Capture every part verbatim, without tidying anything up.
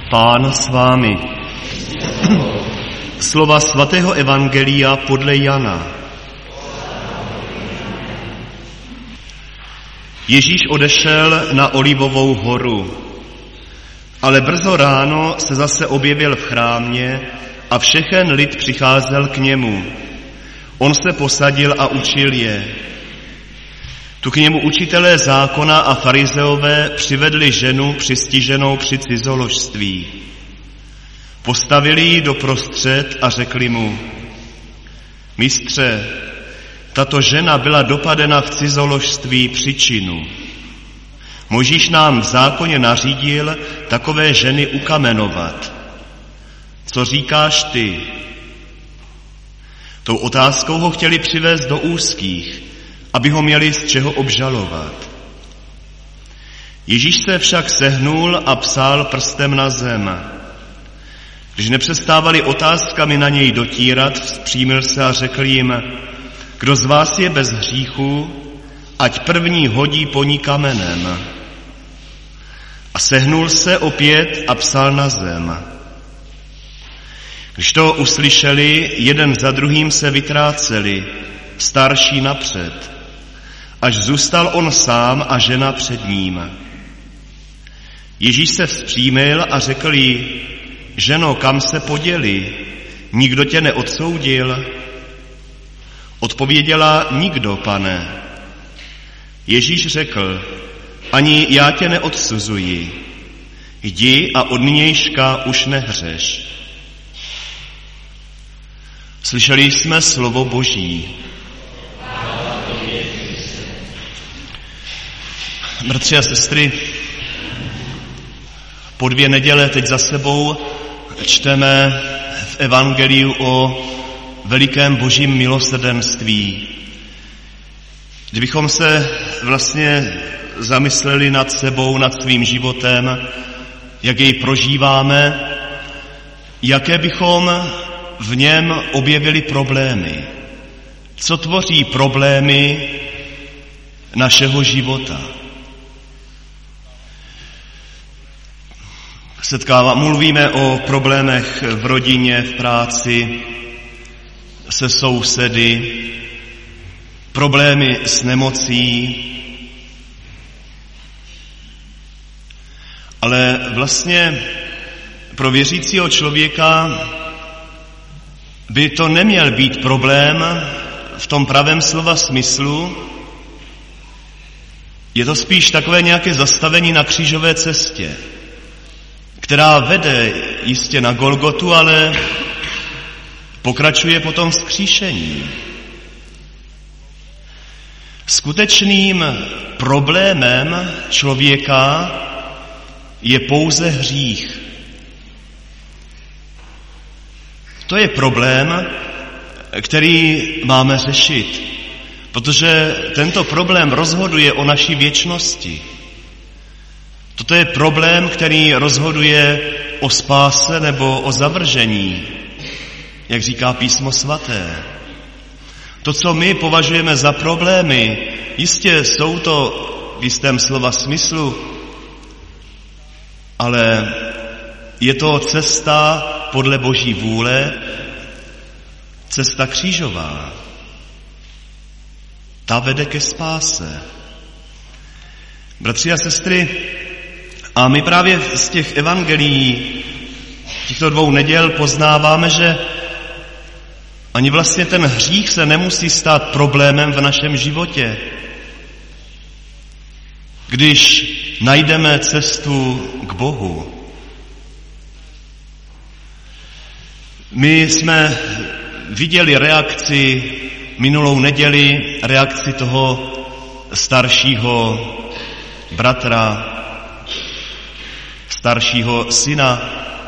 Pán s vámi. Slova svatého evangelia podle Jana. Ježíš odešel na Olivovou horu, ale brzo ráno se zase objevil v chrámě a všechen lid přicházel k němu. On se posadil a učil je. Tu k němu učitelé zákona a farizeové přivedli ženu přistiženou při cizoložství. Postavili ji doprostřed a řekli mu: Mistře, tato žena byla dopadena v cizoložství při činu. Mojžíš nám v zákoně nařídil takové ženy ukamenovat. Co říkáš ty? Tou otázkou ho chtěli přivést do úzkých, aby ho měli z čeho obžalovat. Ježíš se však sehnul a psal prstem na zem. Když nepřestávali otázkami na něj dotírat, vzpřímil se a řekl jim: Kdo z vás je bez hříchu, ať první hodí po ní kamenem. A sehnul se opět a psal na zem. Když to uslyšeli, jeden za druhým se vytráceli, starší napřed, až zůstal on sám a žena před ním. Ježíš se vzpřímil a řekl jí: Ženo, kam se poděli? Nikdo tě neodsoudil? Odpověděla: Nikdo, Pane. Ježíš řekl: Ani já tě neodsuzuji. Jdi a od nynějška už nehřeš. Slyšeli jsme slovo Boží. Bratři a sestry, po dvě neděle teď za sebou čteme v evangeliu o velikém božím milosrdenství. Kdybychom se vlastně zamysleli nad sebou, nad svým životem, jak jej prožíváme, jaké bychom v něm objevili problémy. Co tvoří problémy našeho života? Setkává, mluvíme o problémech v rodině, v práci, se sousedy, problémy s nemocí, ale vlastně pro věřícího člověka by to neměl být problém v tom pravém slova smyslu. Je to spíš takové nějaké zastavení na křížové cestě, která vede jistě na Golgotu, ale pokračuje potom vzkříšení. Skutečným problémem člověka je pouze hřích. To je problém, který máme řešit, protože tento problém rozhoduje o naší věčnosti. Toto je problém, který rozhoduje o spáse nebo o zavržení, jak říká Písmo svaté. To, co my považujeme za problémy, jistě jsou to v jistém slova smyslu, ale je to cesta podle Boží vůle, cesta křížová. Ta vede ke spáse. Bratři a sestry, a my právě z těch evangelií těchto dvou neděl poznáváme, že ani vlastně ten hřích se nemusí stát problémem v našem životě. Když najdeme cestu k Bohu. My jsme viděli reakci minulou neděli, reakci toho staršího bratra, staršího syna,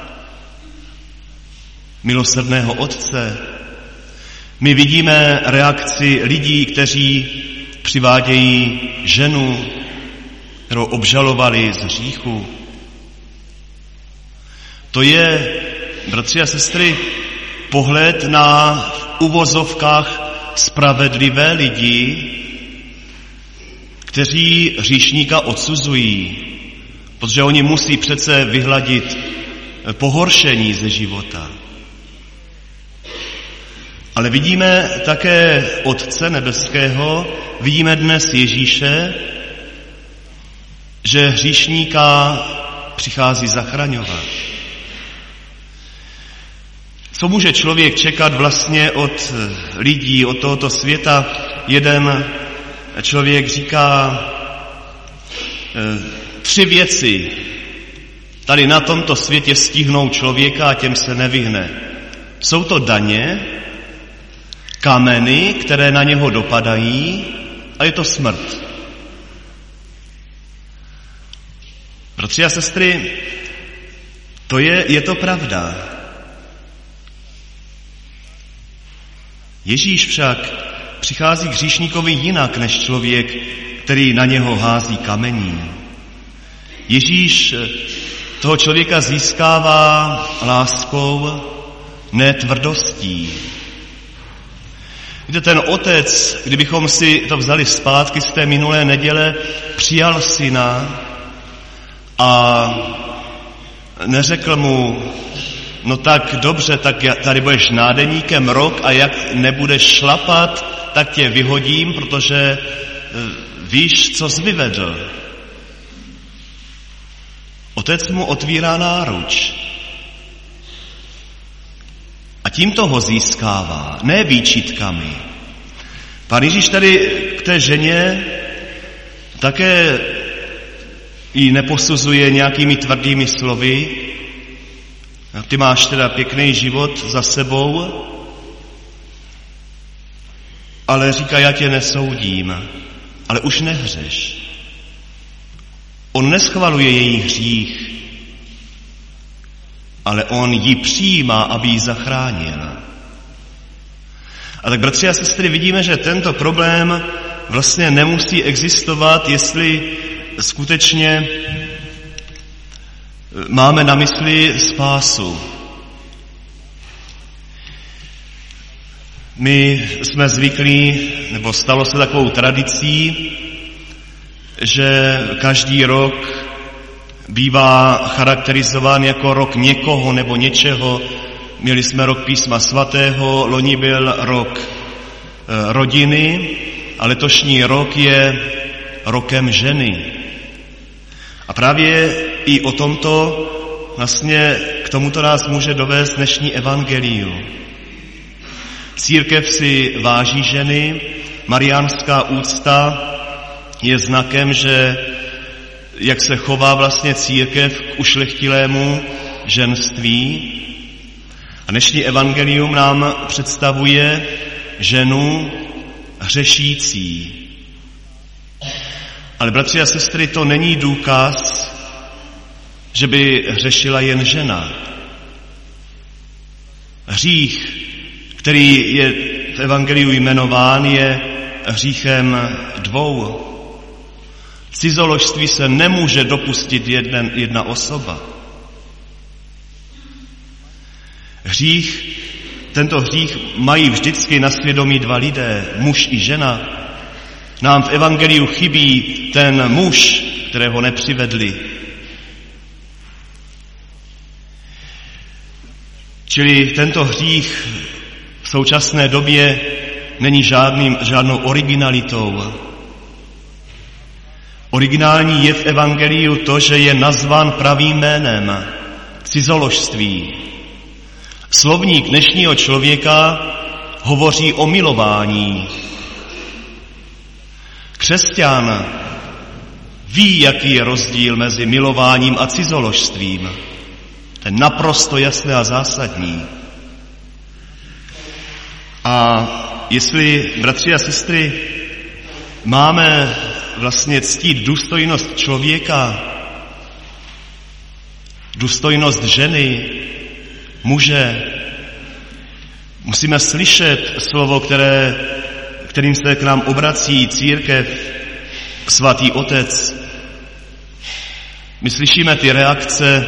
milosrdného otce. My vidíme reakci lidí, kteří přivádějí ženu, kterou obžalovali z hříchu. To je, bratři a sestry, pohled na v uvozovkách spravedlivé lidi, kteří hříšníka odsuzují, protože oni musí přece vyhladit pohoršení ze života. Ale vidíme také Otce nebeského, vidíme dnes Ježíše, že hříšníka přichází zachraňovat. Co může člověk čekat vlastně od lidí, od tohoto světa? Jeden člověk říká tři věci. Tady na tomto světě stihnou člověka a těm se nevyhne. Jsou to daně, kameny, které na něho dopadají, a je to smrt. Bratři a sestry, to je, je to pravda. Ježíš však přichází k hříšníkovi jinak než člověk, který na něho hází kamení. Ježíš toho člověka získává láskou, ne tvrdostí. Víte, ten otec, kdybychom si to vzali zpátky z té minulé neděle, přijal syna a neřekl mu, no tak dobře, tak tady budeš nádeníkem rok a jak nebudeš šlapat, tak tě vyhodím, protože víš, co jsi vyvedl. Otec mu otvírá náruč. A tímto ho získává, ne výčitkami. Pán Ježíš tady k té ženě také ji neposuzuje nějakými tvrdými slovy. Ty máš teda pěkný život za sebou, ale říká, já tě nesoudím, ale už nehřeš. On neschvaluje její hřích, ale on ji přijímá, aby ji zachránil. A tak, bratři a sestry, vidíme, že tento problém vlastně nemusí existovat, jestli skutečně máme na mysli spásu. My jsme zvyklí, nebo stalo se takovou tradicí, že každý rok bývá charakterizován jako rok někoho nebo něčeho. Měli jsme rok Písma svatého, loni byl rok rodiny a letošní rok je rokem ženy. A právě i o tomto vlastně k tomuto nás může dovést dnešní evangelium. Církev si váží ženy, mariánská úcta je znakem, že jak se chová vlastně církev k ušlechtilému ženství. A dnešní evangelium nám představuje ženu hřešící. Ale bratři a sestry, to není důkaz, že by hřešila jen žena. Hřích, který je v evangeliu jmenován, je hříchem dvou. Cizoložství se nemůže dopustit jeden, jedna osoba. Hřích, tento hřích mají vždycky na svědomí dva lidé, muž i žena. Nám v evangeliu chybí ten muž, kterého nepřivedli. Čili tento hřích v současné době není žádným, žádnou originalitou. Originální je v evangeliu to, že je nazván pravým jménem, cizoložství. Slovník dnešního člověka hovoří o milování. Křesťan ví, jaký je rozdíl mezi milováním a cizoložstvím. To je naprosto jasné a zásadní. A jestli, bratři a sestry, máme vlastně ctít důstojnost člověka, důstojnost ženy, muže, musíme slyšet slovo, které, kterým se k nám obrací církev, svatý Otec. My slyšíme ty reakce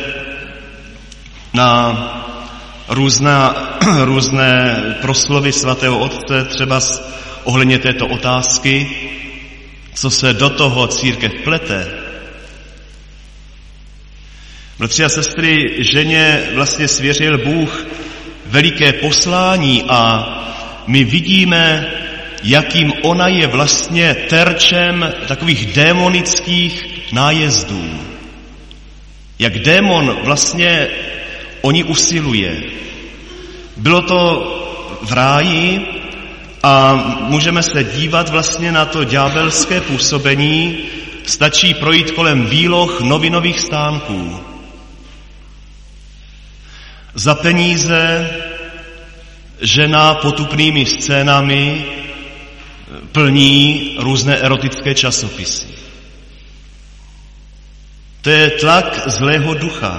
na různá, různé proslovy svatého Otce, třeba ohledně této otázky, co se do toho církev plete. Bratři a sestry, ženě vlastně svěřil Bůh veliké poslání a my vidíme, jakým ona je vlastně terčem takových démonických nájezdů. Jak démon vlastně o ní usiluje. Bylo to v ráji a můžeme se dívat vlastně na to ďábelské působení. Stačí projít kolem výloh novinových stánků. Za peníze žena potupnými scénami plní různé erotické časopisy. To je tlak zlého ducha.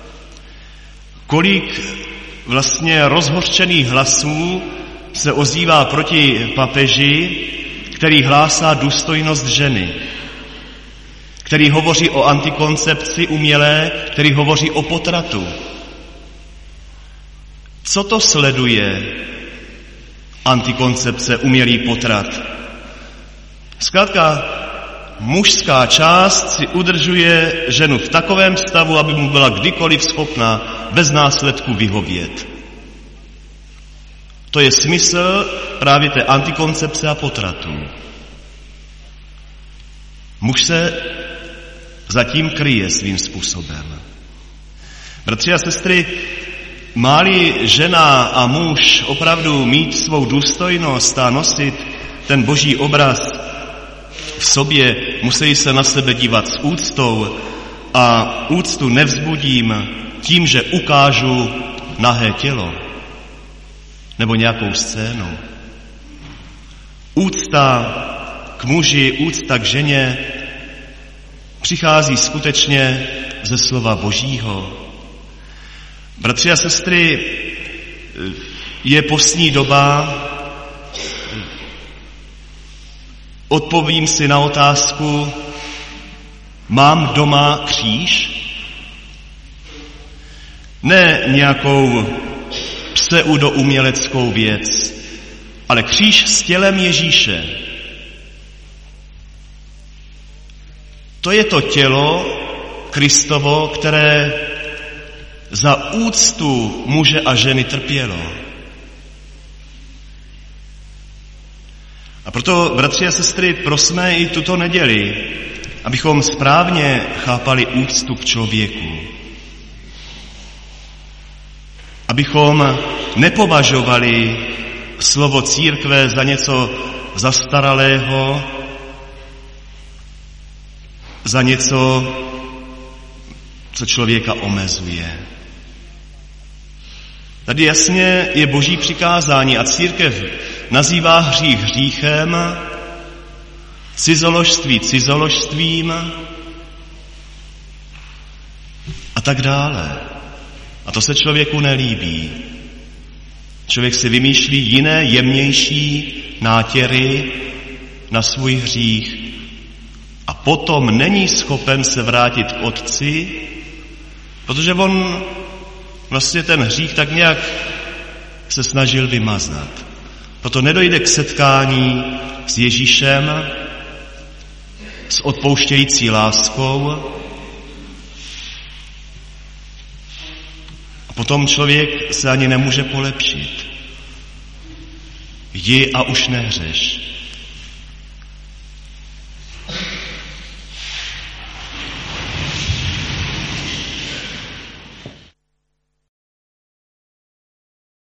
Kolik vlastně rozhořčených hlasů se ozývá proti papeži, který hlásá důstojnost ženy, který hovoří o antikoncepci umělé, který hovoří o potratu. Co to sleduje antikoncepce, umělý potrat? Zkrátka, mužská část si udržuje ženu v takovém stavu, aby mu byla kdykoliv schopna bez následku vyhovět. To je smysl právě té antikoncepce a potratu. Muž se zatím kryje svým způsobem. Bratři a sestry, má-li žena a muž opravdu mít svou důstojnost a nosit ten boží obraz v sobě, musí se na sebe dívat s úctou a úctu nevzbudím tím, že ukážu nahé tělo nebo nějakou scénu. Úcta k muži, úcta k ženě přichází skutečně ze slova Božího. Bratři a sestry, je postní doba, odpovím si na otázku, mám doma kříž? Ne nějakou pseudouměleckou věc, ale kříž s tělem Ježíše. To je to tělo Kristovo, které za úctu muže a ženy trpělo. A proto, bratři a sestry, prosme i tuto neděli, abychom správně chápali úctu k člověku. Abychom nepovažovali slovo církve za něco zastaralého, za něco, co člověka omezuje. Tady jasně je Boží přikázání a církev nazývá hřích hříchem, cizoložství cizoložstvím a tak dále. A to se člověku nelíbí. Člověk si vymýšlí jiné, jemnější nátěry na svůj hřích a potom není schopen se vrátit k Otci, protože on vlastně ten hřích tak nějak se snažil vymazat. Proto nedojde k setkání s Ježíšem, s odpouštějící láskou. A potom člověk se ani nemůže polepšit. Jdi a už nehřeš.